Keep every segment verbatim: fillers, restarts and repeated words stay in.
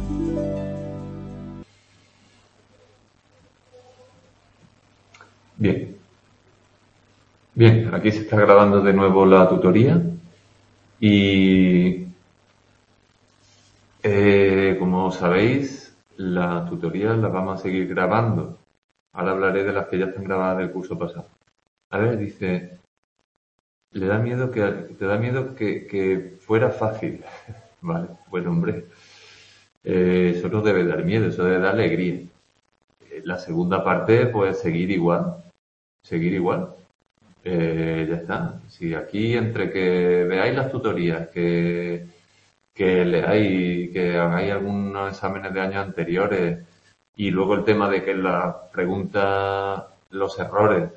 Bien, bien, aquí se está grabando de nuevo la tutoría y eh, como sabéis, la tutoría la vamos a seguir grabando. Ahora hablaré de las que ya están grabadas del curso pasado. A ver, dice, le da miedo que te da miedo que, que fuera fácil. Vale, bueno, hombre, eh, eso no debe dar miedo, eso debe dar alegría. Eh, La segunda parte, pues seguir igual, seguir igual. Eh, ya está. Si aquí entre que veáis las tutorías, que, que leáis, que hagáis algunos exámenes de años anteriores y luego el tema de que las preguntas, los errores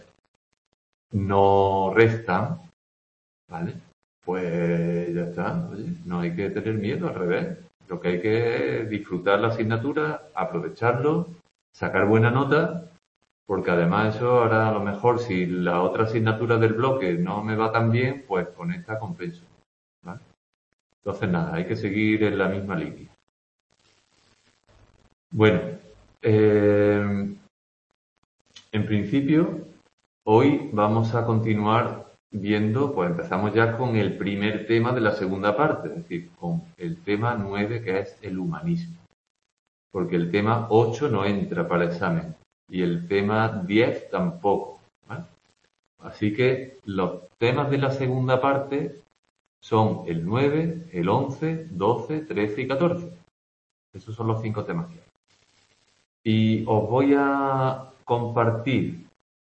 no restan, ¿vale? Pues ya está. Oye, no hay que tener miedo, al revés. Lo que hay que es disfrutar la asignatura, aprovecharlo, sacar buena nota porque además eso ahora a lo mejor si la otra asignatura del bloque no me va tan bien, pues con esta compenso. ¿Vale? Entonces nada, hay que seguir en la misma línea. Bueno, eh, en principio hoy vamos a continuar viendo, pues empezamos ya con el primer tema de la segunda parte, es decir, con el tema nueve que es el humanismo. Porque el tema ocho no entra para examen y el tema diez tampoco. ¿Vale? Así que los temas de la segunda parte son el nueve, el once, doce, trece y catorce. Esos son los cinco temas que hay. Y os voy a compartir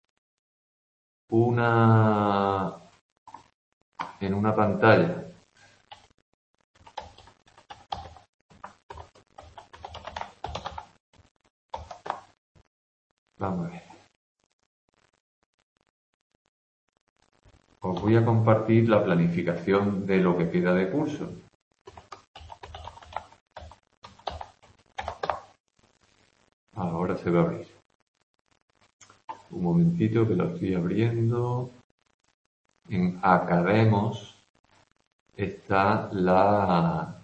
una en una pantalla. Vamos a ver. Os voy a compartir la planificación de lo que queda de curso. Ahora se va a abrir. Un momentito que lo estoy abriendo. En Academos está la...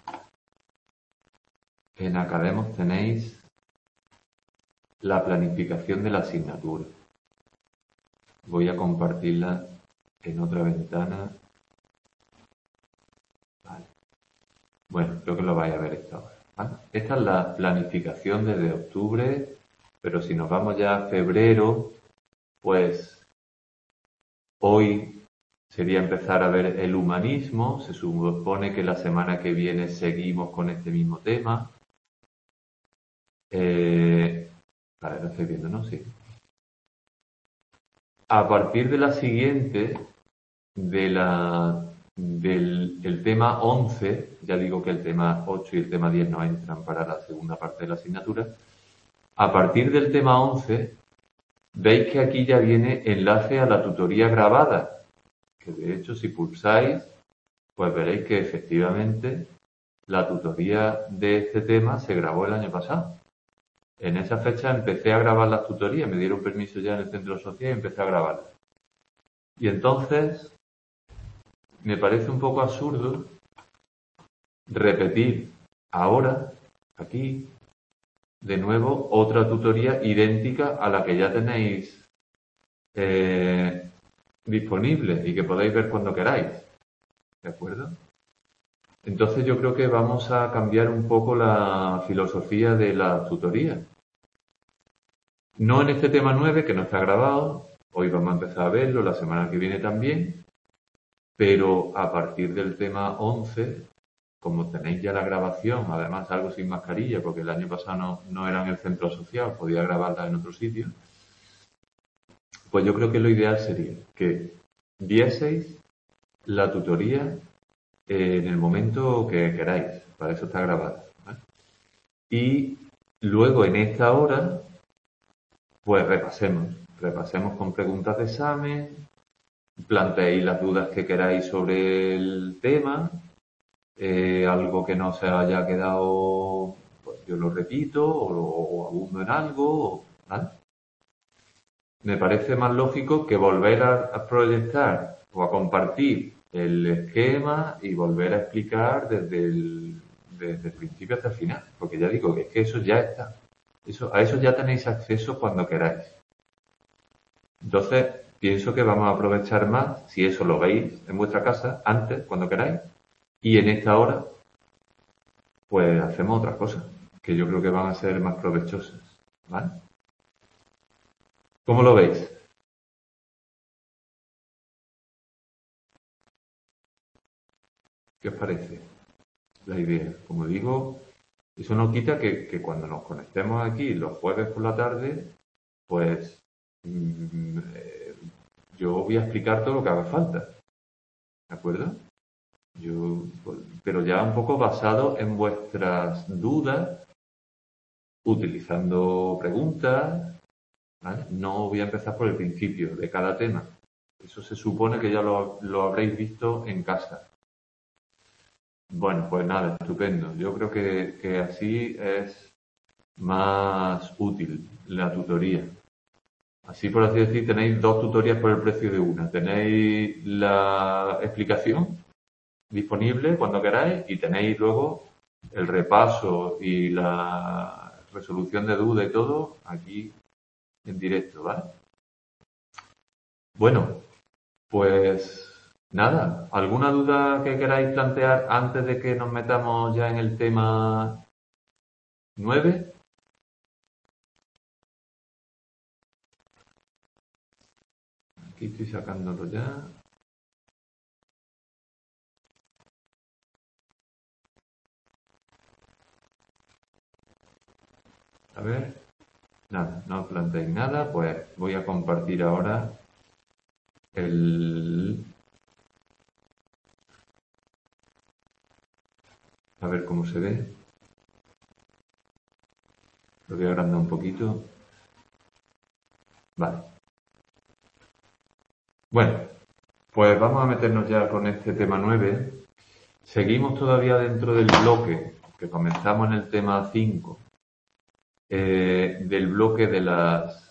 En Academos tenéis la planificación de la asignatura. Voy a compartirla en otra ventana. Vale. Bueno, creo que lo vais a ver esta hora. ¿Vale? Esta es la planificación desde octubre, pero si nos vamos ya a febrero, pues hoy sería empezar a ver el humanismo. Se supone que la semana que viene seguimos con este mismo tema. Eh, vale, lo estoy viendo, ¿no? Sí. A partir de la siguiente, de la, del el tema once, ya digo que el tema ocho y el tema diez no entran para la segunda parte de la asignatura, a partir del tema once, veis que aquí ya viene enlace a la tutoría grabada, que de hecho si pulsáis, pues veréis que efectivamente la tutoría de este tema se grabó el año pasado. En esa fecha empecé a grabar las tutorías, me dieron permiso ya en el centro social y empecé a grabarlas. Y entonces me parece un poco absurdo repetir ahora, aquí, de nuevo, otra tutoría idéntica a la que ya tenéis eh, disponible y que podéis ver cuando queráis. ¿De acuerdo? Entonces yo creo que vamos a cambiar un poco la filosofía de la tutoría. No en este tema nueve, que no está grabado, hoy vamos a empezar a verlo, la semana que viene también, pero a partir del tema once, como tenéis ya la grabación, además algo sin mascarilla, porque el año pasado no, no era en el centro asociado, podía grabarla en otro sitio, pues yo creo que lo ideal sería que vieseis la tutoría en el momento que queráis, para eso está grabada. ¿Vale? Y luego en esta hora, pues repasemos, repasemos con preguntas de examen, planteéis las dudas que queráis sobre el tema, eh, algo que no se haya quedado, pues yo lo repito o, o abundo en algo, ¿vale? Me parece más lógico que volver a, a proyectar o a compartir el esquema y volver a explicar desde el, desde el principio hasta el final, porque ya digo que es que eso ya está. Eso, a eso ya tenéis acceso cuando queráis. Entonces, pienso que vamos a aprovechar más, si eso lo veis en vuestra casa, antes, cuando queráis, y en esta hora, pues hacemos otras cosas, que yo creo que van a ser más provechosas, ¿vale? ¿Cómo lo veis? ¿Qué os parece la idea? Como digo, eso no quita que, que cuando nos conectemos aquí los jueves por la tarde, pues mm, eh, yo voy a explicar todo lo que haga falta, ¿de acuerdo? Yo, pues, pero ya un poco basado en vuestras dudas, utilizando preguntas, ¿vale? No voy a empezar por el principio de cada tema. Eso se supone que ya lo, lo habréis visto en casa. Bueno, pues nada, estupendo. Yo creo que, que así es más útil la tutoría. Así por así decir, tenéis dos tutorías por el precio de una. Tenéis la explicación disponible cuando queráis y tenéis luego el repaso y la resolución de dudas y todo aquí en directo, ¿vale? Bueno, pues nada, ¿alguna duda que queráis plantear antes de que nos metamos ya en el tema nueve? Aquí estoy sacándolo ya. A ver, nada, no os planteéis nada, pues voy a compartir ahora el... A ver cómo se ve. Lo voy a agrandar un poquito. Vale. Bueno, pues vamos a meternos ya con este tema nueve. Seguimos todavía dentro del bloque que comenzamos en el tema cinco, eh, del bloque de las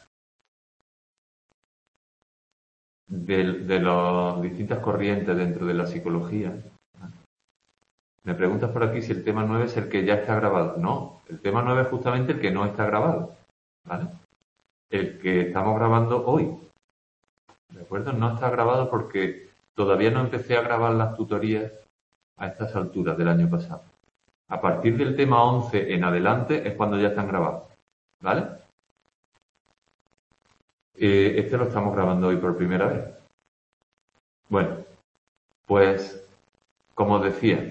de, de las distintas corrientes dentro de la psicología. Me preguntas por aquí si el tema nueve es el que ya está grabado. No, el tema nueve es justamente el que no está grabado, ¿vale? El que estamos grabando hoy, ¿de acuerdo? No está grabado porque todavía no empecé a grabar las tutorías a estas alturas del año pasado. A partir del tema once en adelante es cuando ya están grabados, ¿vale? Eh, este lo estamos grabando hoy por primera vez. Bueno, pues, como os decía,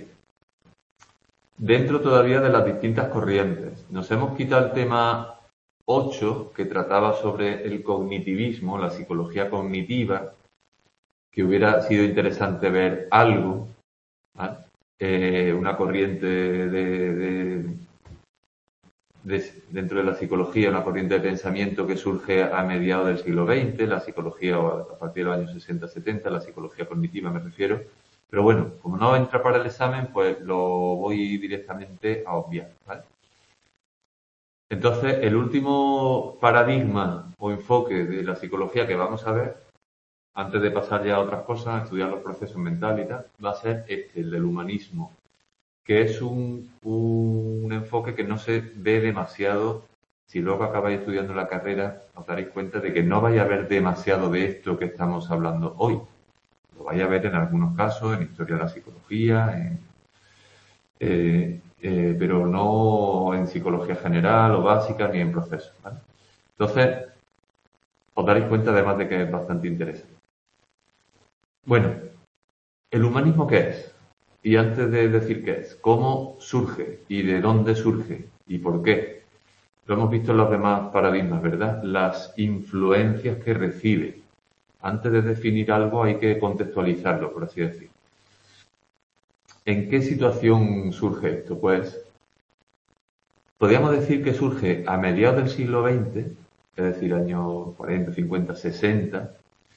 dentro todavía de las distintas corrientes, nos hemos quitado el tema ocho, que trataba sobre el cognitivismo, la psicología cognitiva, que hubiera sido interesante ver algo, ¿vale? Eh, una corriente de, de, de, dentro de la psicología, una corriente de pensamiento que surge a mediados del siglo veinte, la psicología a partir de los años sesenta setenta, la psicología cognitiva me refiero. Pero bueno, como no entra para el examen, pues lo voy directamente a obviar, ¿vale? Entonces, el último paradigma o enfoque de la psicología que vamos a ver, antes de pasar ya a otras cosas, a estudiar los procesos mentales y tal, va a ser este, el del humanismo, que es un, un enfoque que no se ve demasiado. Si luego acabáis estudiando la carrera, os daréis cuenta de que no vais a ver demasiado de esto que estamos hablando hoy. Lo vais a ver en algunos casos, en historia de la psicología, en, eh, eh, pero no en psicología general o básica ni en procesos, ¿vale? Entonces, os daréis cuenta además de que es bastante interesante. Bueno, ¿el humanismo qué es? Y antes de decir qué es, ¿cómo surge y de dónde surge y por qué? Lo hemos visto en los demás paradigmas, ¿verdad? Las influencias que recibe. Antes de definir algo hay que contextualizarlo, por así decir. ¿En qué situación surge esto? Pues podríamos decir que surge a mediados del siglo veinte, es decir, años cuarenta, cincuenta, sesenta,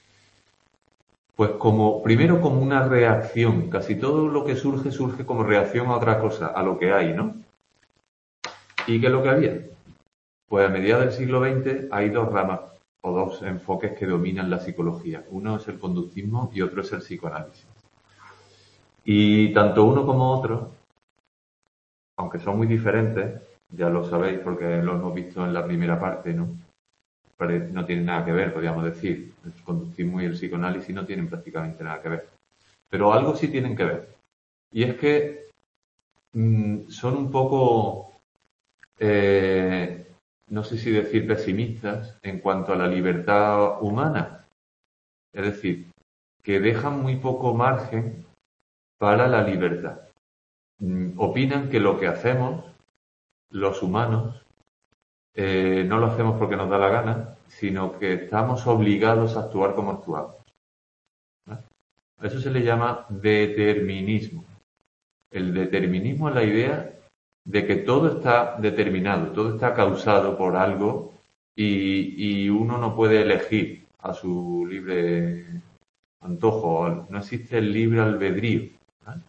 pues como, primero como una reacción. Casi todo lo que surge, surge como reacción a otra cosa, a lo que hay, ¿no? ¿Y qué es lo que había? Pues a mediados del siglo veinte hay dos ramas o dos enfoques que dominan la psicología. Uno es el conductismo y otro es el psicoanálisis. Y tanto uno como otro, aunque son muy diferentes, ya lo sabéis porque lo hemos visto en la primera parte, ¿no? Pero no tienen nada que ver, podríamos decir. El conductismo y el psicoanálisis no tienen prácticamente nada que ver. Pero algo sí tienen que ver. Y es que mmm, son un poco, eh, no sé si decir pesimistas en cuanto a la libertad humana. Es decir, que dejan muy poco margen para la libertad. Mm, opinan que lo que hacemos, los humanos, eh, no lo hacemos porque nos da la gana, sino que estamos obligados a actuar como actuamos. ¿Vale? A eso se le llama determinismo. El determinismo es la idea de que todo está determinado, todo está causado por algo y, y uno no puede elegir a su libre antojo, no existe el libre albedrío. ¿Vale?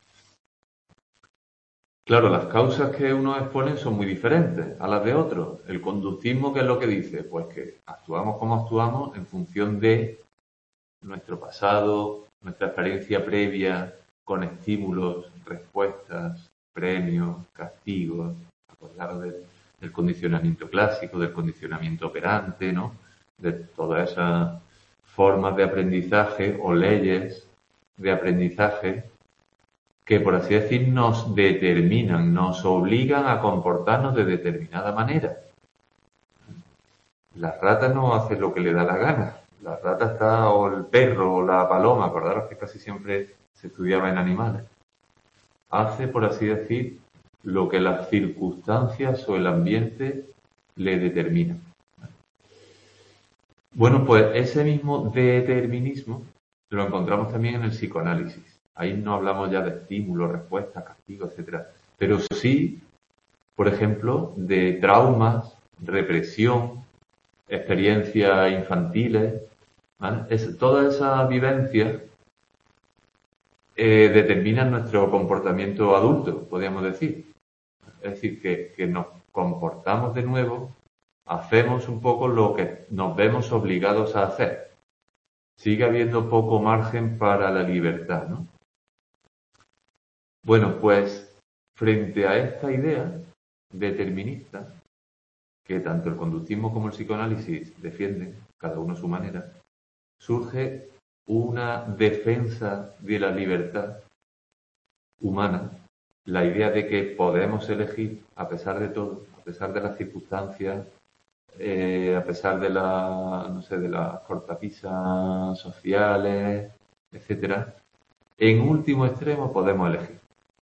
Claro, las causas que uno expone son muy diferentes a las de otros. El conductismo, ¿qué es lo que dice? Pues que actuamos como actuamos en función de nuestro pasado, nuestra experiencia previa, con estímulos, respuestas, premios, castigos. Acordaros del, del condicionamiento clásico, del condicionamiento operante, ¿no? De todas esas formas de aprendizaje o leyes de aprendizaje que, por así decir, nos determinan, nos obligan a comportarnos de determinada manera. La rata no hace lo que le da la gana. La rata está, o el perro, o la paloma, acordaros que casi siempre se estudiaba en animales, hace, por así decir, lo que las circunstancias o el ambiente le determinan. Bueno, pues ese mismo determinismo lo encontramos también en el psicoanálisis. Ahí no hablamos ya de estímulos, respuestas, castigos, etcétera. Pero sí, por ejemplo, de traumas, represión, experiencias infantiles, ¿vale? Es, todas esas vivencias eh, determinan nuestro comportamiento adulto, podríamos decir. Es decir, que, que nos comportamos de nuevo, hacemos un poco lo que nos vemos obligados a hacer. Sigue habiendo poco margen para la libertad, ¿no? Bueno, pues frente a esta idea determinista, que tanto el conductismo como el psicoanálisis defienden, cada uno a su manera, surge una defensa de la libertad humana, la idea de que podemos elegir a pesar de todo, a pesar de las circunstancias, eh, a pesar de la, no sé, de las cortapisas sociales, etcétera. En último extremo podemos elegir.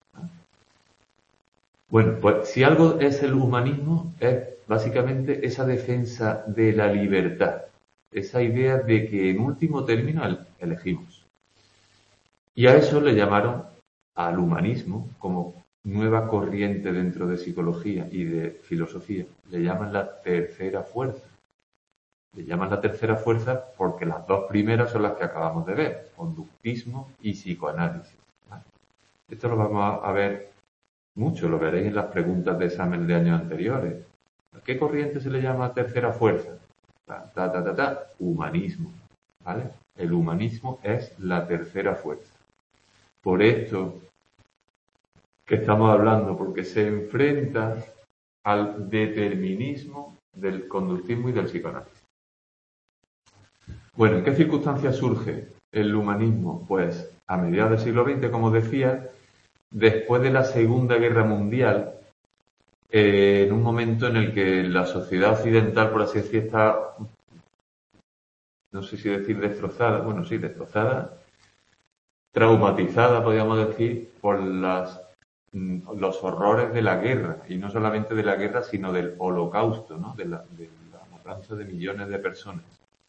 Bueno, pues si algo es el humanismo, es básicamente esa defensa de la libertad, esa idea de que en último término elegimos. Y a eso le llamaron al humanismo, como nueva corriente dentro de psicología y de filosofía, le llaman la tercera fuerza. Le llaman la tercera fuerza porque las dos primeras son las que acabamos de ver, conductismo y psicoanálisis. ¿Vale? Esto lo vamos a ver mucho, lo veréis en las preguntas de examen de años anteriores. ¿A qué corriente se le llama tercera fuerza? Ta, ta, ta, ta, ta, humanismo. ¿Vale? El humanismo es la tercera fuerza. Por esto que estamos hablando, porque se enfrenta al determinismo del conductismo y del psicoanálisis. Bueno, ¿en qué circunstancias surge el humanismo? Pues a mediados del siglo veinte, como decía, después de la Segunda Guerra Mundial, eh, en un momento en el que la sociedad occidental, por así decir, está, no sé si decir destrozada, bueno, sí, destrozada, traumatizada, podríamos decir, por las, los horrores de la guerra, y no solamente de la guerra, sino del holocausto, ¿no? de, la, de la matanza de millones de personas.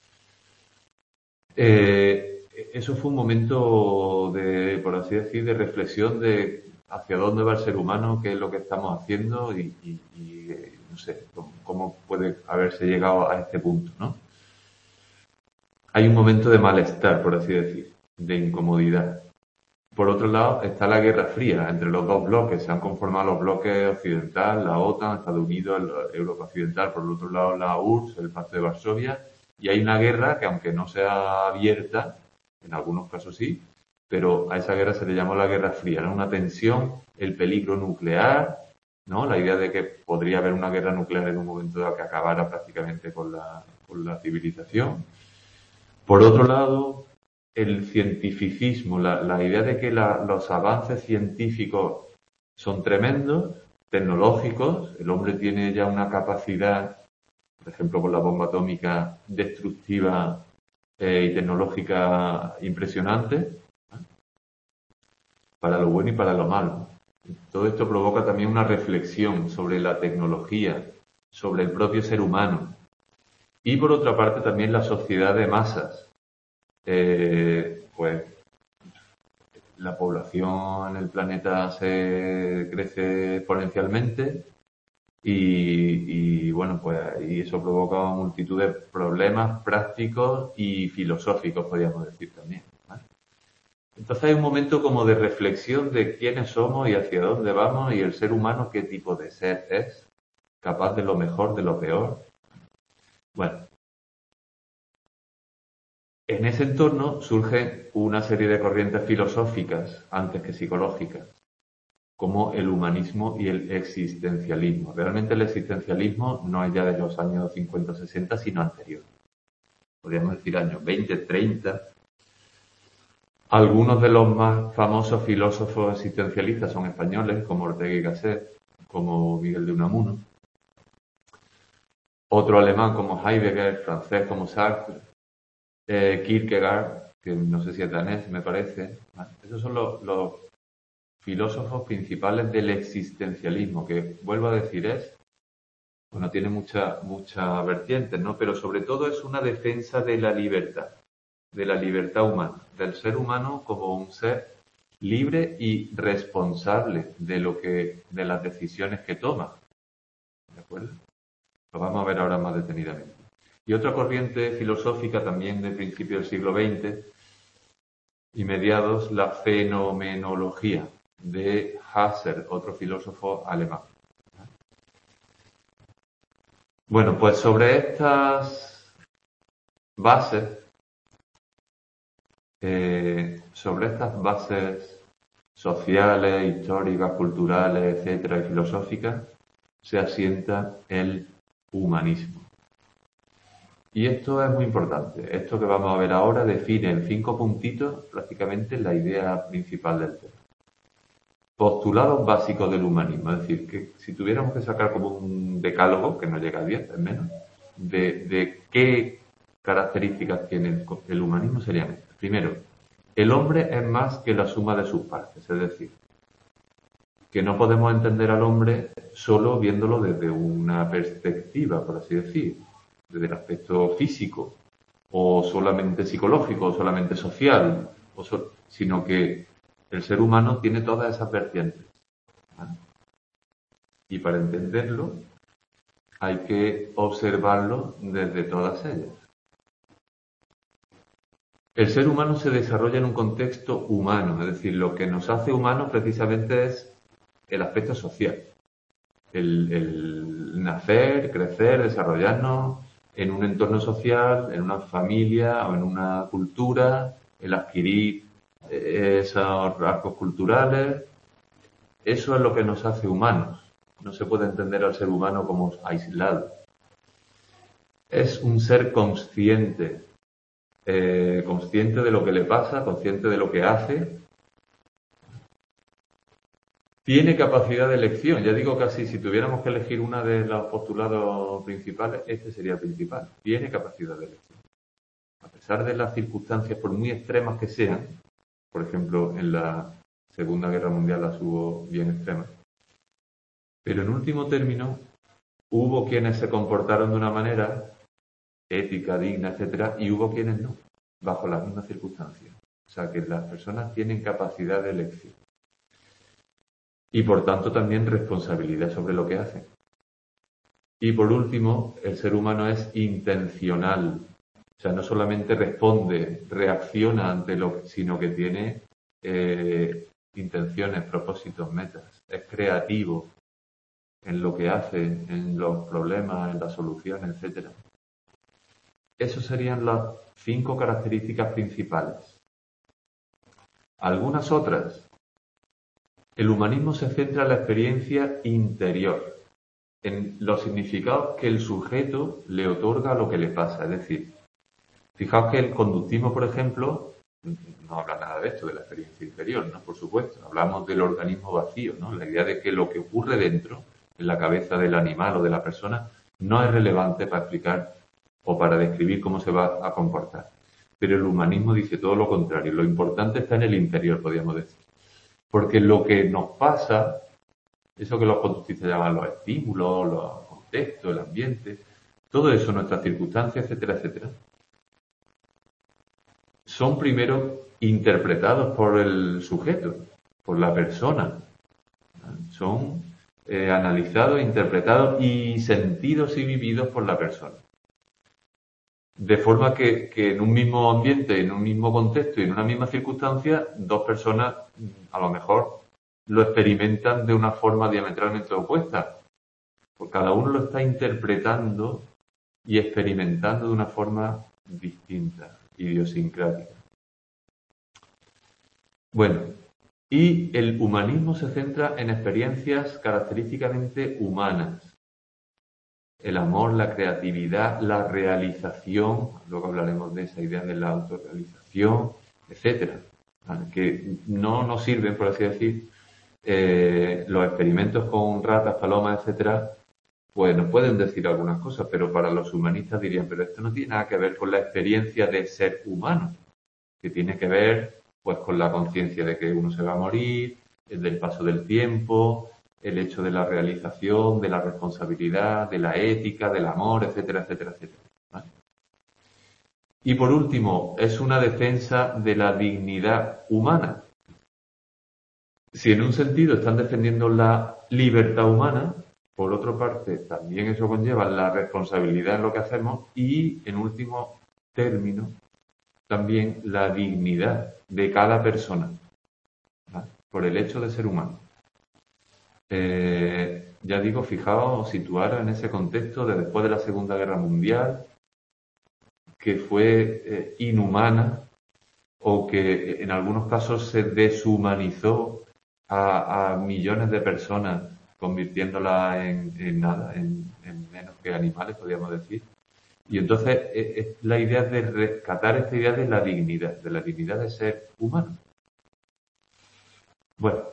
Eh, eso fue un momento de, por así decir, de reflexión de hacia dónde va el ser humano, qué es lo que estamos haciendo y, y, y no sé, cómo, cómo puede haberse llegado a este punto, ¿no? Hay un momento de malestar, por así decir, de incomodidad. Por otro lado, está la Guerra Fría entre los dos bloques. Se han conformado los bloques occidental, la OTAN, Estados Unidos, Europa Occidental, por el otro lado la U R S S, el Pacto de Varsovia, y hay una guerra que, aunque no sea abierta, en algunos casos sí, pero a esa guerra se le llamó la Guerra Fría, ¿no? Una tensión, el peligro nuclear, ¿no? La idea de que podría haber una guerra nuclear en un momento dado que acabara prácticamente con la, con la civilización. Por otro lado, el cientificismo, la, la idea de que la, los avances científicos son tremendos, tecnológicos, el hombre tiene ya una capacidad, por ejemplo, con la bomba atómica destructiva eh, y tecnológica impresionante, ¿eh? Para lo bueno y para lo malo. Todo esto provoca también una reflexión sobre la tecnología, sobre el propio ser humano. Y por otra parte también la sociedad de masas. Eh, pues la población en el planeta se crece exponencialmente y, y bueno, pues y eso provoca multitud de problemas prácticos y filosóficos, podríamos decir también, ¿vale? Entonces hay un momento como de reflexión de quiénes somos y hacia dónde vamos y el ser humano qué tipo de ser es, capaz de lo mejor, de lo peor. Bueno, en ese entorno surge una serie de corrientes filosóficas, antes que psicológicas, como el humanismo y el existencialismo. Realmente el existencialismo no es ya de los años cincuenta o sesenta, sino anterior. Podríamos decir años veinte, treinta. Algunos de los más famosos filósofos existencialistas son españoles, como Ortega y Gasset, como Miguel de Unamuno. Otro alemán como Heidegger, francés como Sartre, eh, Kierkegaard, que no sé si es danés, me parece. Esos son los, los filósofos principales del existencialismo, que vuelvo a decir es, bueno, tiene muchas mucha vertientes, ¿no? Pero sobre todo es una defensa de la libertad, de la libertad humana, del ser humano como un ser libre y responsable de lo que, de las decisiones que toma. ¿De acuerdo? Lo vamos a ver ahora más detenidamente. Y otra corriente filosófica también de principio del siglo veinte y mediados, la fenomenología de Husserl, otro filósofo alemán. Bueno, pues sobre estas bases, eh, sobre estas bases sociales, históricas, culturales, etcétera, y filosóficas, se asienta el humanismo. Y esto es muy importante. Esto que vamos a ver ahora define en cinco puntitos prácticamente la idea principal del tema. Postulados básicos del humanismo, es decir, que si tuviéramos que sacar como un decálogo, que no llega a diez, es menos, de, de qué características tiene el, el humanismo serían estas. Primero, el hombre es más que la suma de sus partes, es decir, que no podemos entender al hombre solo viéndolo desde una perspectiva, por así decir, desde el aspecto físico, o solamente psicológico, o solamente social, o so- sino que el ser humano tiene todas esas vertientes, ¿vale? Y para entenderlo hay que observarlo desde todas ellas. El ser humano se desarrolla en un contexto humano, es decir, lo que nos hace humanos precisamente es el aspecto social. El, el nacer, crecer, desarrollarnos en un entorno social, en una familia o en una cultura, el adquirir eh, esos rasgos culturales. Eso es lo que nos hace humanos. No se puede entender al ser humano como aislado. Es un ser consciente, eh, consciente de lo que le pasa, consciente de lo que hace. Tiene capacidad de elección. Ya digo casi, si tuviéramos que elegir una de los postulados principales, este sería el principal. Tiene capacidad de elección. A pesar de las circunstancias, por muy extremas que sean, por ejemplo, en la Segunda Guerra Mundial las hubo bien extremas, pero en último término, hubo quienes se comportaron de una manera ética, digna, etcétera, y hubo quienes no, bajo las mismas circunstancias. O sea que las personas tienen capacidad de elección. Y por tanto también responsabilidad sobre lo que hacen. Y por último, el ser humano es intencional. O sea, no solamente responde, reacciona ante lo, sino que tiene eh, intenciones, propósitos, metas. Es creativo en lo que hace, en los problemas, en las soluciones, etcétera. Esas serían las cinco características principales. Algunas otras El humanismo se centra en la experiencia interior, en los significados que el sujeto le otorga a lo que le pasa. Es decir, fijaos que el conductismo, por ejemplo, no habla nada de esto, de la experiencia interior, ¿no? Por supuesto, hablamos del organismo vacío, ¿no? La idea de que lo que ocurre dentro, en la cabeza del animal o de la persona, no es relevante para explicar o para describir cómo se va a comportar. Pero el humanismo dice todo lo contrario, lo importante está en el interior, podríamos decir. Porque lo que nos pasa, eso que los conductistas llaman los estímulos, los contextos, el ambiente, todo eso, nuestras circunstancias, etcétera, etcétera, son primero interpretados por el sujeto, por la persona. Son eh, analizados, interpretados y sentidos y vividos por la persona. De forma que, que en un mismo ambiente, en un mismo contexto y en una misma circunstancia, dos personas a lo mejor lo experimentan de una forma diametralmente opuesta. Porque cada uno lo está interpretando y experimentando de una forma distinta, idiosincrática. Bueno, y el humanismo se centra en experiencias característicamente humanas. El amor, la creatividad, la realización, luego hablaremos de esa idea de la autorrealización, etcétera, que no nos sirven, por así decir, eh, los experimentos con ratas, palomas, etcétera, pues nos pueden decir algunas cosas, pero para los humanistas dirían, pero esto no tiene nada que ver con la experiencia de ser humano, que tiene que ver pues con la conciencia de que uno se va a morir, el del paso del tiempo, el hecho de la realización, de la responsabilidad, de la ética, del amor, etcétera, etcétera, etcétera. ¿Vale? Y por último, es una defensa de la dignidad humana. Si en un sentido están defendiendo la libertad humana, por otra parte, también eso conlleva la responsabilidad en lo que hacemos y, en último término, también la dignidad de cada persona, ¿vale? Por el hecho de ser humano. Eh, ya digo, fijaos, situaros en ese contexto de después de la Segunda Guerra Mundial, que fue eh, inhumana o que en algunos casos se deshumanizó a, a millones de personas, convirtiéndolas en, en nada, en, en menos que animales, podríamos decir. Y entonces es, es la idea de rescatar esta idea de la dignidad, de la dignidad de ser humano. Bueno,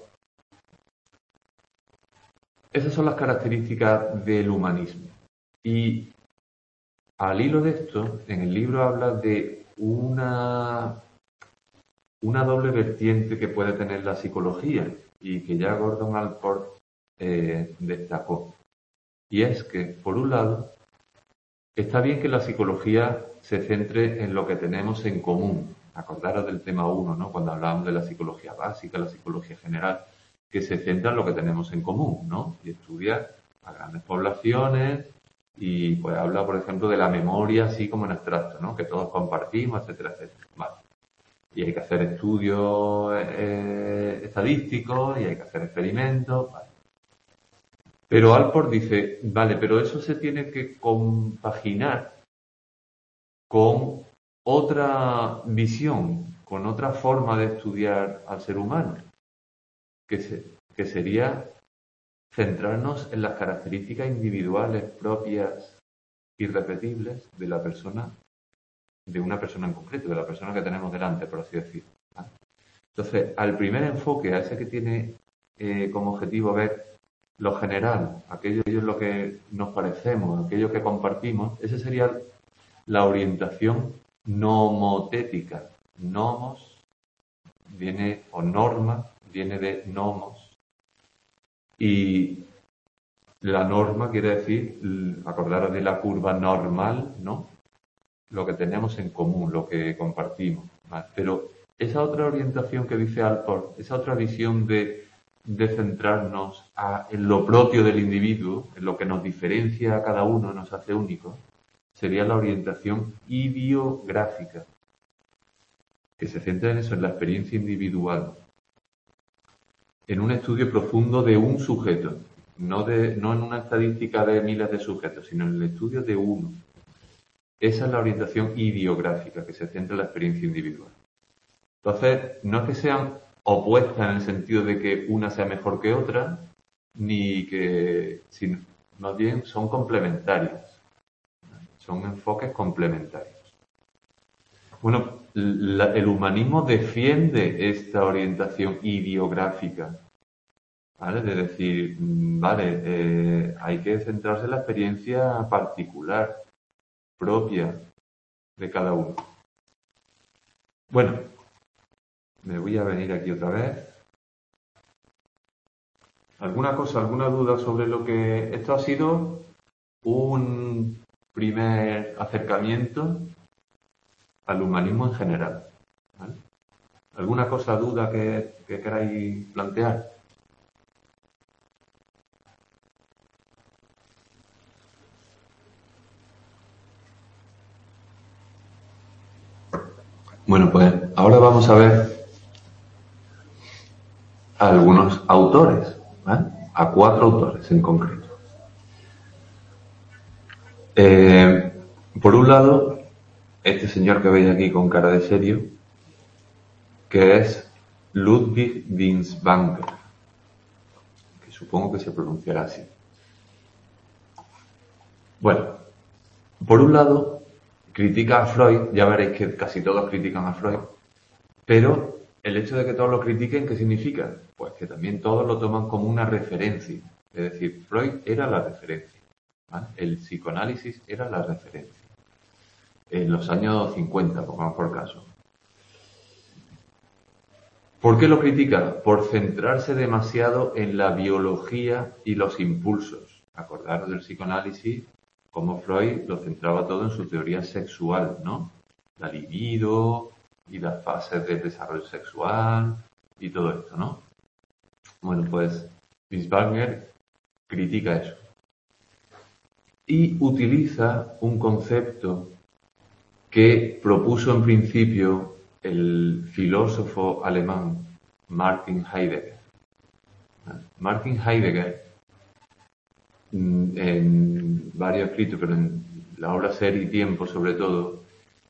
esas son las características del humanismo. Y al hilo de esto, en el libro habla de una, una doble vertiente que puede tener la psicología y que ya Gordon Allport eh, destacó. Y es que, por un lado, está bien que la psicología se centre en lo que tenemos en común. Acordaros del tema uno, ¿no? Cuando hablábamos de la psicología básica, la psicología general, que se centra en lo que tenemos en común, ¿no? Y estudia a grandes poblaciones y pues habla, por ejemplo, de la memoria así como en abstracto, ¿no? Que todos compartimos, etcétera, etcétera. Vale. Y hay que hacer estudios eh, estadísticos y hay que hacer experimentos, vale. Pero Allport dice, vale, pero eso se tiene que compaginar con otra visión, con otra forma de estudiar al ser humano, que, se, que sería centrarnos en las características individuales propias, irrepetibles de la persona, de una persona en concreto, de la persona que tenemos delante, por así decirlo. ¿Vale? Entonces, al primer enfoque, a ese que tiene eh, como objetivo ver lo general, aquello en lo que nos parecemos, aquello que compartimos, esa sería la orientación nomotética. Nomos viene, o norma, viene de nomos. Y la norma quiere decir, acordaros de la curva normal, ¿no? Lo que tenemos en común, lo que compartimos. ¿Vale? Pero esa otra orientación que dice Allport, esa otra visión de de centrarnos a, en lo propio del individuo, en lo que nos diferencia a cada uno, nos hace únicos, sería la orientación ideográfica, que se centra en eso, en la experiencia individual, en un estudio profundo de un sujeto, no, de, no en una estadística de miles de sujetos, sino en el estudio de uno. Esa es la orientación ideográfica, que se centra en la experiencia individual. Entonces, no es que sean opuestas en el sentido de que una sea mejor que otra, ni que, sino, más bien son complementarias. Son enfoques complementarios. Bueno, la, el humanismo defiende esta orientación ideográfica, ¿vale? De decir, vale, eh, hay que centrarse en la experiencia particular, propia de cada uno. Bueno, me voy a venir aquí otra vez. ¿Alguna cosa, alguna duda sobre lo que... Esto ha sido un primer acercamiento al humanismo en general, ¿vale? ¿Alguna cosa, duda que, que queráis plantear? Bueno, pues ahora vamos a ver a algunos autores, ¿vale? A cuatro autores en concreto. Eh, por un lado, este señor que veis aquí con cara de serio, que es Ludwig Binswanger, que supongo que se pronunciará así. Bueno, por un lado, critica a Freud, ya veréis que casi todos critican a Freud, pero el hecho de que todos lo critiquen, ¿qué significa? Pues que también todos lo toman como una referencia. Es decir, Freud era la referencia, ¿vale? El psicoanálisis era la referencia. En los años cincuenta, pongamos por caso. ¿Por qué lo critica? Por centrarse demasiado en la biología y los impulsos. Acordaros del psicoanálisis, como Freud lo centraba todo en su teoría sexual, ¿no? La libido y las fases del desarrollo sexual y todo esto, ¿no? Bueno, pues Binswanger critica eso. Y utiliza un concepto que propuso en principio el filósofo alemán Martin Heidegger. Martin Heidegger, en varios escritos, pero en la obra Ser y Tiempo sobre todo,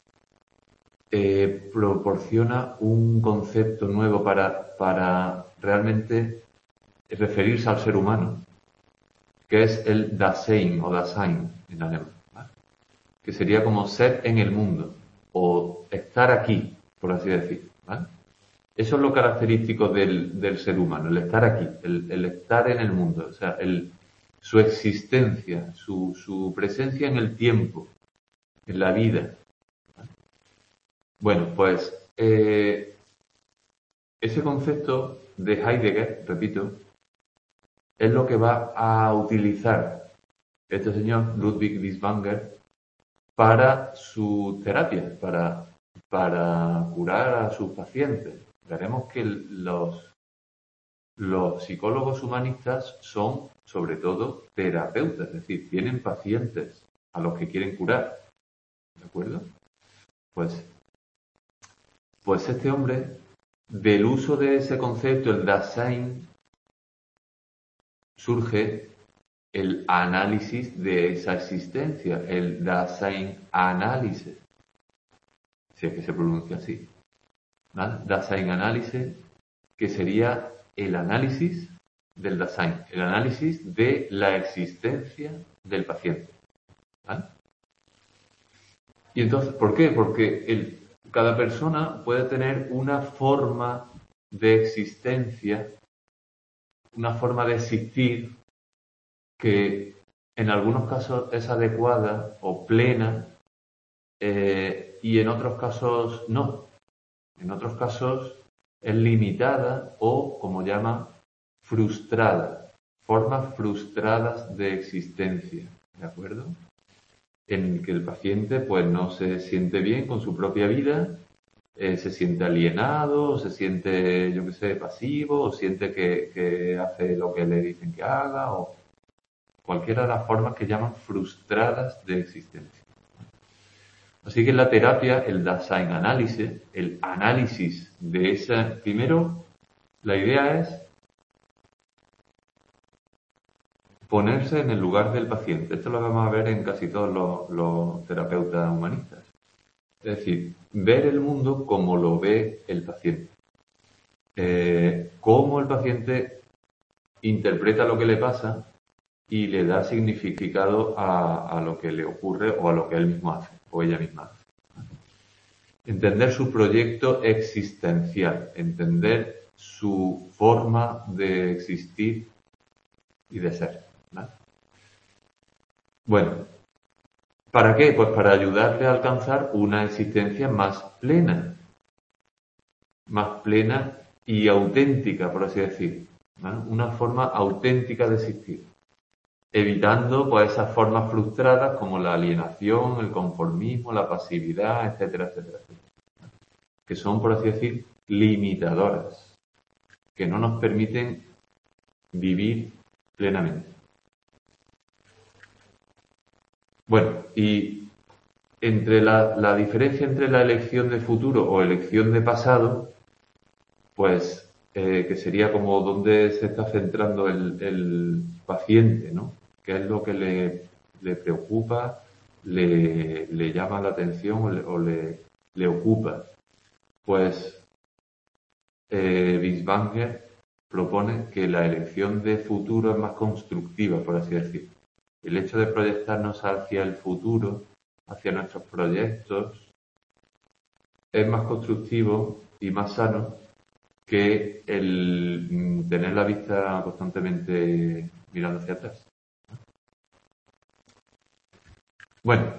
eh, proporciona un concepto nuevo para, para realmente referirse al ser humano, que es el Dasein o Dasein en alemán, ¿vale? Que sería como ser en el mundo o estar aquí, por así decir, ¿vale? Eso es lo característico del, del ser humano, el estar aquí, el, el estar en el mundo, o sea, el, su existencia, su, su presencia en el tiempo, en la vida, ¿vale? Bueno, pues eh, ese concepto de Heidegger, repito, es lo que va a utilizar este señor Ludwig Binswanger para su terapia, para, para curar a sus pacientes. Veremos que los, los psicólogos humanistas son, sobre todo, terapeutas, es decir, tienen pacientes a los que quieren curar. ¿De acuerdo? Pues, pues este hombre, del uso de ese concepto, el Dasein, surge el análisis de esa existencia, el Dasein-Análisis, si es que se pronuncia así, ¿vale? Dasein-Análisis, que sería el análisis del Dasein, el análisis de la existencia del paciente, ¿vale? Y entonces, ¿por qué? Porque el, cada persona puede tener una forma de existencia, una forma de existir que en algunos casos es adecuada o plena eh, y en otros casos no. En otros casos es limitada o, como llama, frustrada. Formas frustradas de existencia, ¿de acuerdo? En que el paciente pues no se siente bien con su propia vida, eh, se siente alienado, o se siente, yo qué sé, pasivo, o siente que, que hace lo que le dicen que haga, o cualquiera de las formas que llaman frustradas de existencia. Así que en la terapia, el Dasein-Análisis, el análisis de esa, primero, la idea es ponerse en el lugar del paciente. Esto lo vamos a ver en casi todos los, los terapeutas humanistas. Es decir, ver el mundo como lo ve el paciente. eh, cómo el paciente interpreta lo que le pasa y le da significado a, a lo que le ocurre o a lo que él mismo hace o ella misma hace. Entender su proyecto existencial, entender su forma de existir y de ser, ¿vale? Bueno, ¿para qué? Pues para ayudarle a alcanzar una existencia más plena, más plena y auténtica, por así decir, ¿vale? Una forma auténtica de existir, evitando pues esas formas frustradas como la alienación, el conformismo, la pasividad, etcétera, etcétera, etcétera, que son, por así decir, limitadoras, que no nos permiten vivir plenamente. Bueno, y entre la, la diferencia entre la elección de futuro o elección de pasado, pues eh, que sería como donde se está centrando el, el paciente, ¿no? ¿Qué es lo que le, le preocupa, le, le llama la atención o le, o le, le ocupa? Pues eh, Binswanger propone que la elección de futuro es más constructiva, por así decir. El hecho de proyectarnos hacia el futuro, hacia nuestros proyectos, es más constructivo y más sano que el mm, tener la vista constantemente mirando hacia atrás. Bueno,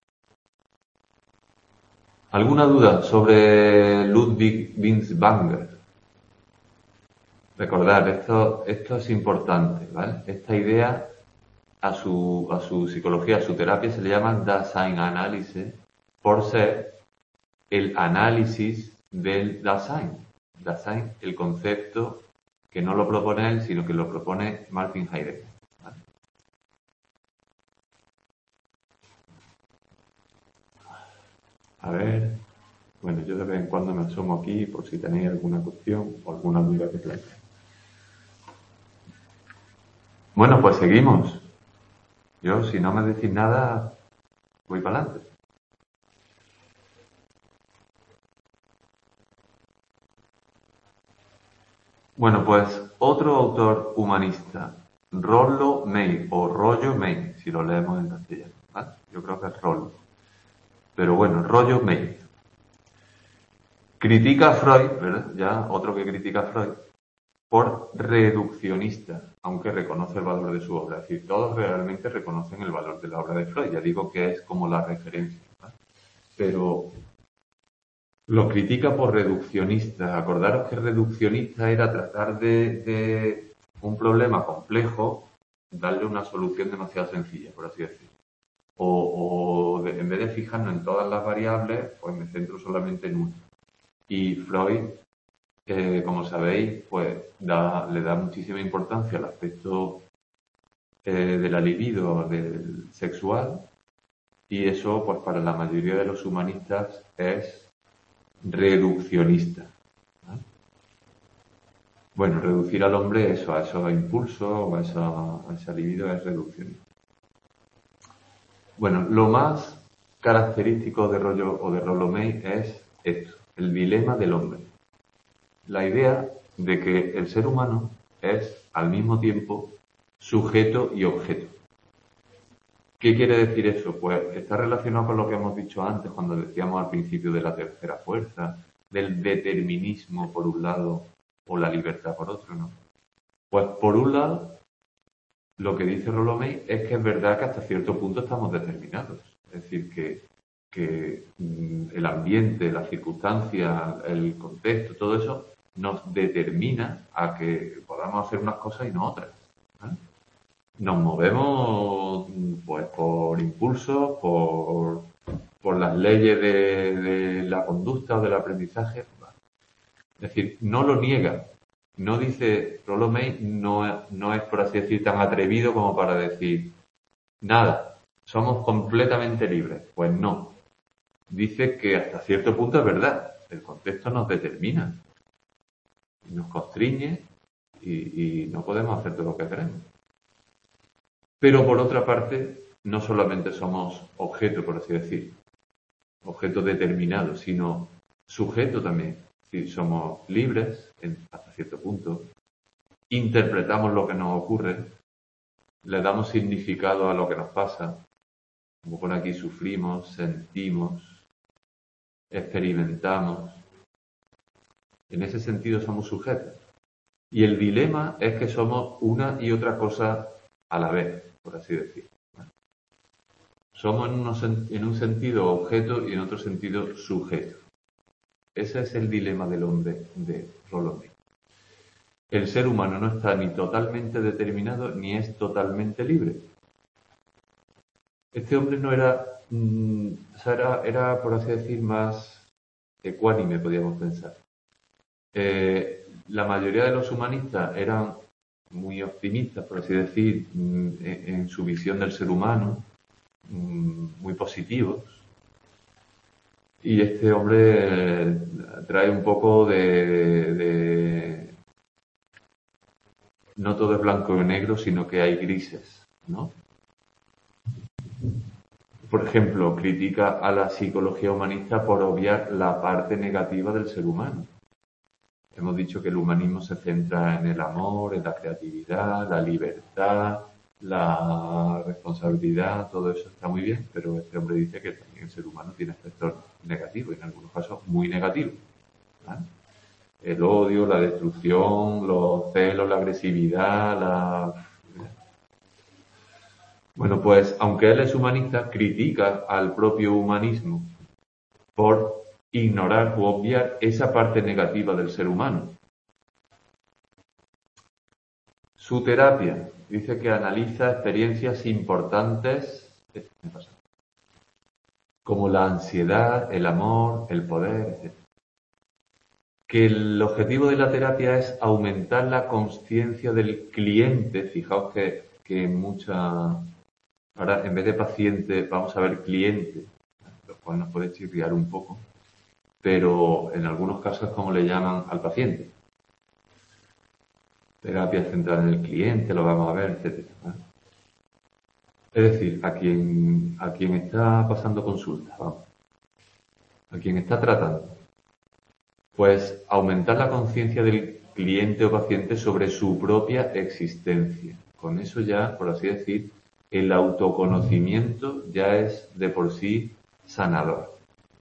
¿alguna duda sobre Ludwig Binswanger? Recordad, esto, esto es importante, ¿vale? Esta idea a su, a su psicología, a su terapia se le llama Daseinanalyse por ser el análisis del Dasein. Dasein, el concepto que no lo propone él, sino que lo propone Martin Heidegger, ¿vale? A ver, bueno, yo de vez en cuando me asomo aquí por si tenéis alguna cuestión o alguna duda que plantear. Bueno, pues seguimos. Yo, si no me decís nada, voy para adelante. Bueno, pues otro autor humanista, Rollo May, o Rollo May, si lo leemos en castellano, ¿vale? Yo creo que es Rollo. Pero bueno, Rollo May. Critica a Freud, ¿verdad? Ya otro que critica a Freud, por reduccionista, aunque reconoce el valor de su obra. Es decir, todos realmente reconocen el valor de la obra de Freud. Ya digo que es como la referencia, ¿vale? Pero lo critica por reduccionista. Acordaros que reduccionista era tratar de, de un problema complejo, darle una solución demasiado sencilla, por así decirlo. O, o de, en vez de fijarnos en todas las variables, pues me centro solamente en una. Y Freud, eh, como sabéis, pues da, le da muchísima importancia al aspecto eh, de la libido, del sexual, y eso, pues para la mayoría de los humanistas es reduccionista, ¿vale? Bueno, reducir al hombre eso, a esos impulsos o a esa, a esa libido es reduccionista. Bueno, lo más característico de Rollo o de Rollo May es esto, el dilema del hombre. La idea de que el ser humano es al mismo tiempo sujeto y objeto. ¿Qué quiere decir eso? Pues está relacionado con lo que hemos dicho antes, cuando decíamos al principio de la tercera fuerza, del determinismo por un lado o la libertad por otro, ¿no? Pues por un lado, lo que dice Rollo May es que es verdad que hasta cierto punto estamos determinados. Es decir, que, que mm, el ambiente, las circunstancias, el contexto, todo eso nos determina a que podamos hacer unas cosas y no otras, ¿vale? Nos movemos pues por impulsos, por, por las leyes de, de la conducta o del aprendizaje. Es decir, no lo niega. No dice, Rollo May no, no es, por así decir, tan atrevido como para decir, nada, somos completamente libres. Pues no. Dice que hasta cierto punto es verdad. El contexto nos determina, nos constriñe y, y no podemos hacer todo lo que queremos. Pero por otra parte, no solamente somos objeto, por así decir, objeto determinado, sino sujeto también. Es decir, somos libres en, hasta cierto punto, interpretamos lo que nos ocurre, le damos significado a lo que nos pasa, como pone aquí, sufrimos, sentimos, experimentamos. En ese sentido somos sujetos. Y el dilema es que somos una y otra cosa a la vez, por así decir. Somos en, unos, en un sentido objeto y en otro sentido sujeto. Ese es el dilema del hombre de Rollo May. El ser humano no está ni totalmente determinado ni es totalmente libre. Este hombre no era, mmm, o sea, era, era, por así decir, más ecuánime, podríamos pensar. Eh, la mayoría de los humanistas eran muy optimistas, por así decir, en, en su visión del ser humano, muy positivos. Y este hombre trae un poco de, de... no todo es blanco y negro, sino que hay grises, ¿no? Por ejemplo, critica a la psicología humanista por obviar la parte negativa del ser humano. Hemos dicho que el humanismo se centra en el amor, en la creatividad, la libertad, la responsabilidad, todo eso está muy bien, pero este hombre dice que también el ser humano tiene aspectos negativos, y en algunos casos muy negativos, ¿vale? El odio, la destrucción, los celos, la agresividad, la... Bueno, pues aunque él es humanista, critica al propio humanismo por ignorar o obviar esa parte negativa del ser humano. Su terapia dice que analiza experiencias importantes como la ansiedad, el amor, el poder, etcétera. Que el objetivo de la terapia es aumentar la conciencia del cliente. Fijaos que, que mucha... Ahora, en vez de paciente, vamos a ver cliente, lo cual nos puede chirriar un poco, pero en algunos casos es como le llaman al paciente. Terapia centrada en el cliente, lo vamos a ver, etcétera. Es decir, a quien, a quien está pasando consultas, vamos, a quien está tratando, pues aumentar la conciencia del cliente o paciente sobre su propia existencia. Con eso ya, por así decir, el autoconocimiento ya es de por sí sanador.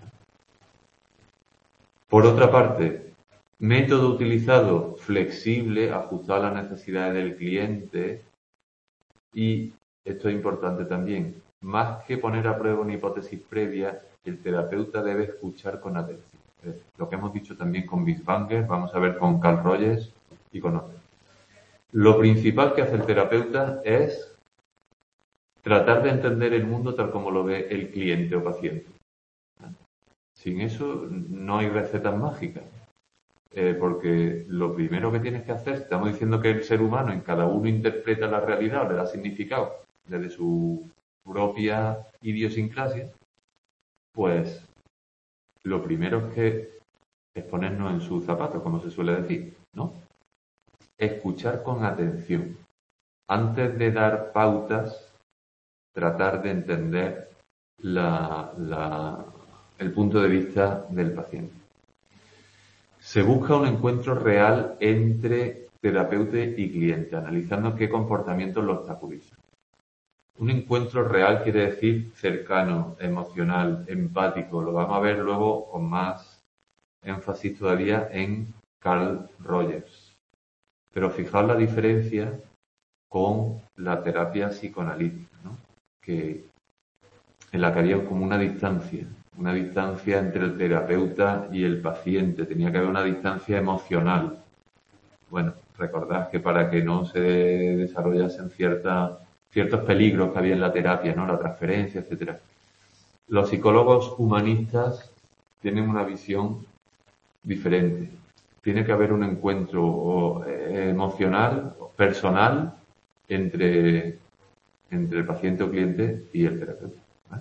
Por otra parte, método utilizado flexible, ajustado a las necesidades del cliente, y esto es importante también, más que poner a prueba una hipótesis previa, el terapeuta debe escuchar con atención. Lo que hemos dicho también con Binswanger, vamos a ver con Carl Rogers y con otros. Lo principal que hace el terapeuta es tratar de entender el mundo tal como lo ve el cliente o paciente. Sin eso no hay recetas mágicas, eh, porque lo primero que tienes que hacer, estamos diciendo que el ser humano en cada uno interpreta la realidad o le da significado desde su propia idiosincrasia, pues lo primero es que es ponernos en sus zapatos, como se suele decir, ¿no? Escuchar con atención. Antes de dar pautas, tratar de entender la, la, el punto de vista del paciente. Se busca un encuentro real entre terapeuta y cliente, analizando qué comportamientos lo obstaculizan. Un encuentro real quiere decir cercano, emocional, empático. Lo vamos a ver luego con más énfasis todavía en Carl Rogers. Pero fijaos la diferencia con la terapia psicoanalítica, ¿no? Que en la que había como una distancia, una distancia entre el terapeuta y el paciente. Tenía que haber una distancia emocional. Bueno, recordad que para que no se desarrollasen cierta, ciertos peligros que había en la terapia, ¿no? La transferencia, etcétera. Los psicólogos humanistas tienen una visión diferente. Tiene que haber un encuentro eh, emocional, personal, entre, entre el paciente o cliente y el terapeuta. ¿Vale?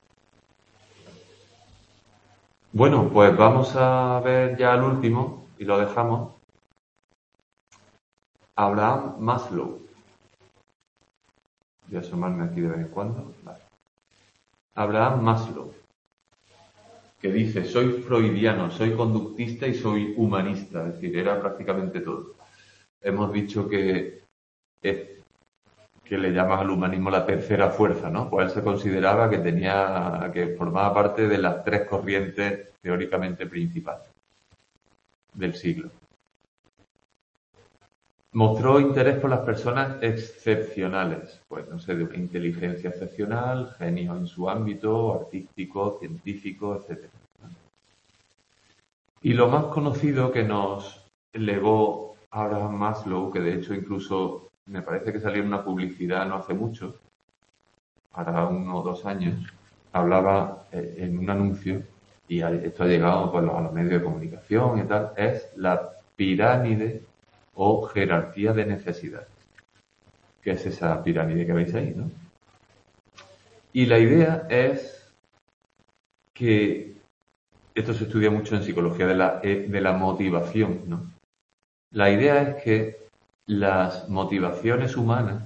Bueno, pues vamos a ver ya el último y lo dejamos. Abraham Maslow. Voy a asomarme aquí de vez en cuando. Vale. Abraham Maslow. que dice, soy freudiano, soy conductista y soy humanista, es decir, era prácticamente todo. Hemos dicho que, que, que le llamas al humanismo la tercera fuerza, ¿no? Pues él se consideraba que tenía, que formaba parte de las tres corrientes teóricamente principales del siglo. Mostró interés por las personas excepcionales, pues no sé, de una inteligencia excepcional, genio en su ámbito, artístico, científico, etcétera. Y lo más conocido que nos legó Abraham Maslow, que de hecho incluso me parece que salió en una publicidad no hace mucho, ahora uno o dos años, hablaba eh, en un anuncio, y esto ha llegado pues, a los medios de comunicación y tal, es la pirámide o jerarquía de necesidades. ¿Qué es esa pirámide que veis ahí, no? Y la idea es que esto se estudia mucho en psicología de la, de la motivación, ¿no? La idea es que las motivaciones humanas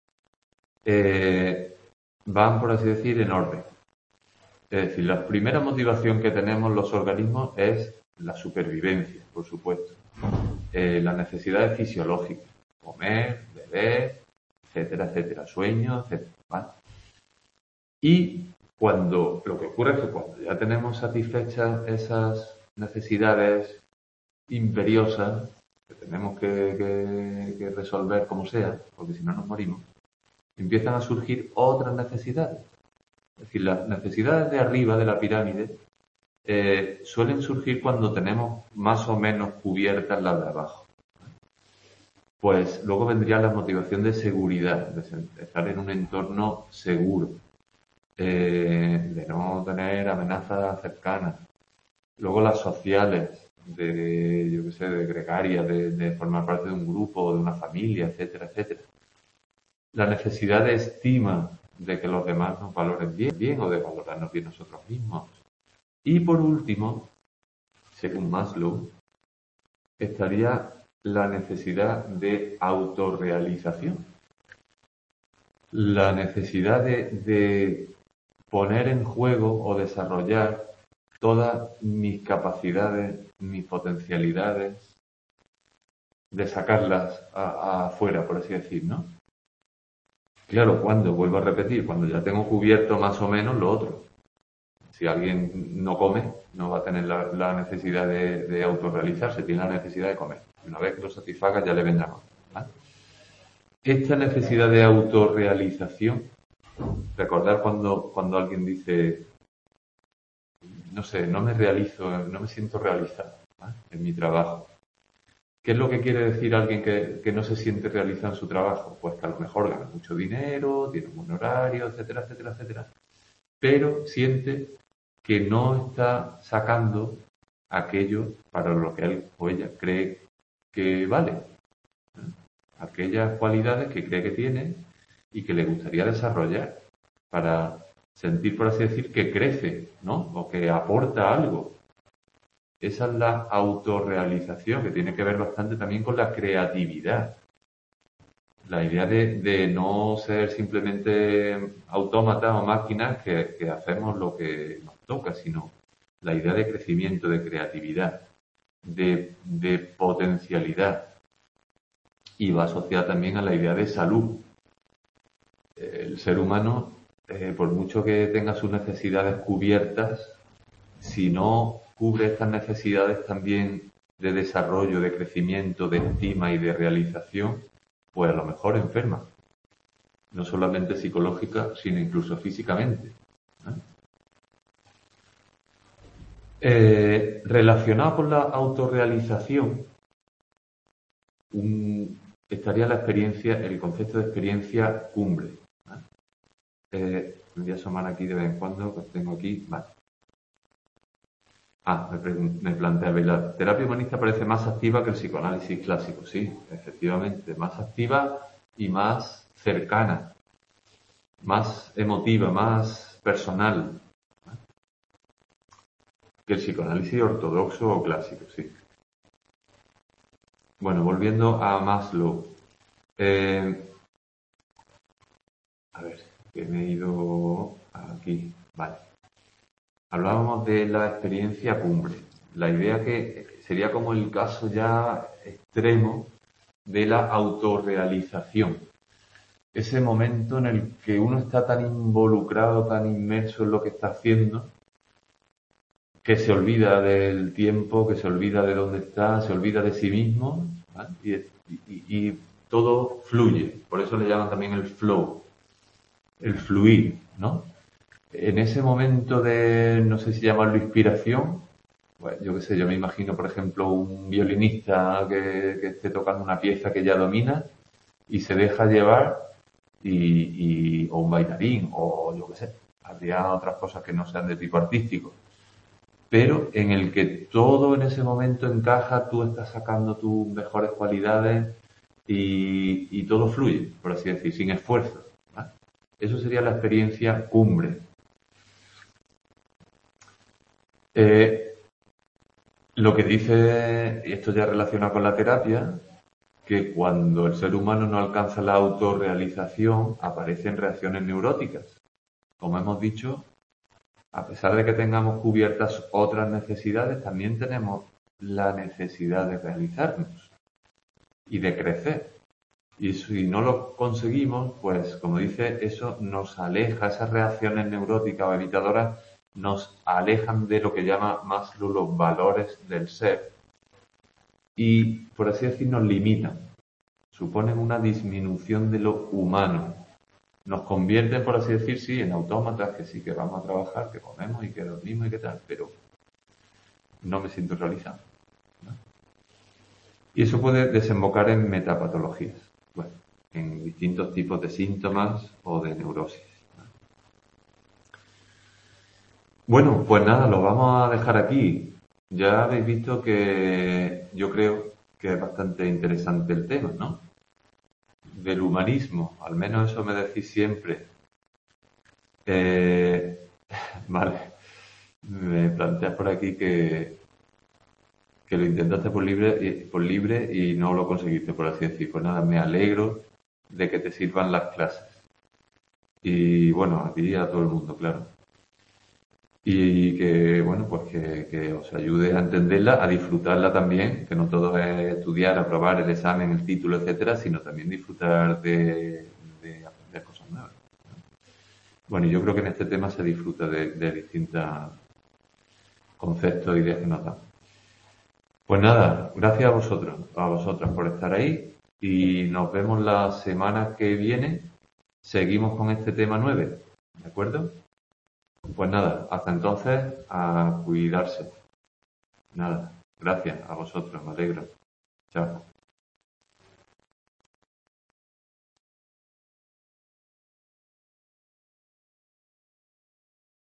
eh, van, por así decir, en orden. Es decir, la primera motivación que tenemos los organismos es la supervivencia, por supuesto. Eh, las necesidades fisiológicas, comer, beber, etcétera, etcétera, sueño, etcétera. ¿Vale? Y cuando lo que ocurre es que cuando ya tenemos satisfechas esas necesidades imperiosas que tenemos que, que, que resolver como sea, porque si no nos morimos, empiezan a surgir otras necesidades. Es decir, las necesidades de arriba de la pirámide eh, suelen surgir cuando tenemos más o menos cubiertas las de abajo. Pues luego vendría la motivación de seguridad, de estar en un entorno seguro, eh, de no tener amenazas cercanas. Luego las sociales, de, yo qué sé, de gregarias, de, de formar parte de un grupo, de una familia, etcétera, etcétera. La necesidad de estima, de que los demás nos valoren bien, bien o de valorarnos bien nosotros mismos. Y por último, según Maslow, estaría la necesidad de autorrealización. La necesidad de, de poner en juego o desarrollar todas mis capacidades, mis potencialidades, de sacarlas afuera, por así decir, ¿no? Claro, cuando, vuelvo a repetir, cuando ya tengo cubierto más o menos lo otro. Si alguien no come, no va a tener la, la necesidad de, de autorrealizarse, tiene la necesidad de comer. Una vez que lo satisfaga, ya le vendrá más. ¿Vale? Esta necesidad de autorrealización, recordar cuando, cuando alguien dice, no sé, no me realizo, no me siento realizado, ¿vale?, en mi trabajo. ¿Qué es lo que quiere decir alguien que, que no se siente realizado en su trabajo? Pues que a lo mejor gana mucho dinero, tiene un buen horario, etcétera, etcétera, etcétera, pero siente que no está sacando aquello para lo que él o ella cree que vale. Aquellas cualidades que cree que tiene y que le gustaría desarrollar para sentir, por así decir, que crece, ¿no? O que aporta algo. Esa es la autorrealización, que tiene que ver bastante también con la creatividad. La idea de, de no ser simplemente autómatas o máquinas que, que hacemos lo que nos toca, sino la idea de crecimiento, de creatividad, de, de potencialidad. Y va asociada también a la idea de salud. El ser humano, eh, por mucho que tenga sus necesidades cubiertas, si no cubre estas necesidades también de desarrollo, de crecimiento, de estima y de realización, pues a lo mejor enferma. No solamente psicológica, sino incluso físicamente. ¿eh? Eh, relacionado con la autorrealización, un, estaría la experiencia, el concepto de experiencia cumbre. ¿eh? Eh, me voy a asomar aquí de vez en cuando, que tengo aquí. Vale. Ah, me, me plantea, la terapia humanista parece más activa que el psicoanálisis clásico. Sí, efectivamente, más activa y más cercana, más emotiva, más personal que el psicoanálisis ortodoxo o clásico, sí. Bueno, volviendo a Maslow. Eh, a ver, que me he ido aquí. Vale. hablábamos de la experiencia cumbre. La idea que sería como el caso ya extremo de la autorrealización. Ese momento en el que uno está tan involucrado, tan inmerso en lo que está haciendo, que se olvida del tiempo, que se olvida de dónde está, se olvida de sí mismo, ¿vale? y, y, y todo fluye. Por eso le llaman también el flow, el fluir, ¿no? En ese momento de, no sé si llamarlo inspiración, pues yo qué sé, yo me imagino, por ejemplo, un violinista que, que esté tocando una pieza que ya domina y se deja llevar, y, y, o un bailarín, o yo qué sé, habría otras cosas que no sean de tipo artístico, pero en el que todo en ese momento encaja, tú estás sacando tus mejores cualidades y, y todo fluye, por así decir, sin esfuerzo, ¿vale? Eso sería la experiencia cumbre. Eh, lo que dice, y esto ya relaciona con la terapia, que cuando el ser humano no alcanza la autorrealización, aparecen reacciones neuróticas. Como hemos dicho, a pesar de que tengamos cubiertas otras necesidades, también tenemos la necesidad de realizarnos y de crecer. Y si no lo conseguimos, pues como dice, eso nos aleja, esas reacciones neuróticas o evitadoras nos alejan de lo que llama Maslow los valores del ser y, por así decir, nos limitan. Suponen una disminución de lo humano. Nos convierten, por así decir, sí, en autómatas, que sí, que vamos a trabajar, que comemos y que dormimos y que tal, pero no me siento realizado, ¿no? Y eso puede desembocar en metapatologías, bueno, en distintos tipos de síntomas o de neurosis, ¿no? Bueno, pues nada, lo vamos a dejar aquí. Ya habéis visto que yo creo que es bastante interesante el tema, ¿no? Del humanismo, al menos eso me decís siempre. Eh, vale, me planteas por aquí que, que lo intentaste por libre, y- por libre y no lo conseguiste, por así decir. Pues nada, me alegro de que te sirvan las clases. Y bueno, a ti y a todo el mundo, claro. Y que, bueno, pues que, que os ayude a entenderla, a disfrutarla también, que no todo es estudiar, aprobar el examen, el título, etcétera, sino también disfrutar de, de aprender cosas nuevas. Bueno, y yo creo que en este tema se disfruta de, de distintos conceptos e ideas que nos dan. Pues nada, gracias a vosotros, a vosotras por estar ahí y nos vemos la semana que viene. Seguimos con este tema nueve, ¿de acuerdo? Pues nada, hasta entonces a cuidarse. Nada, gracias a vosotros, me alegro. Chao.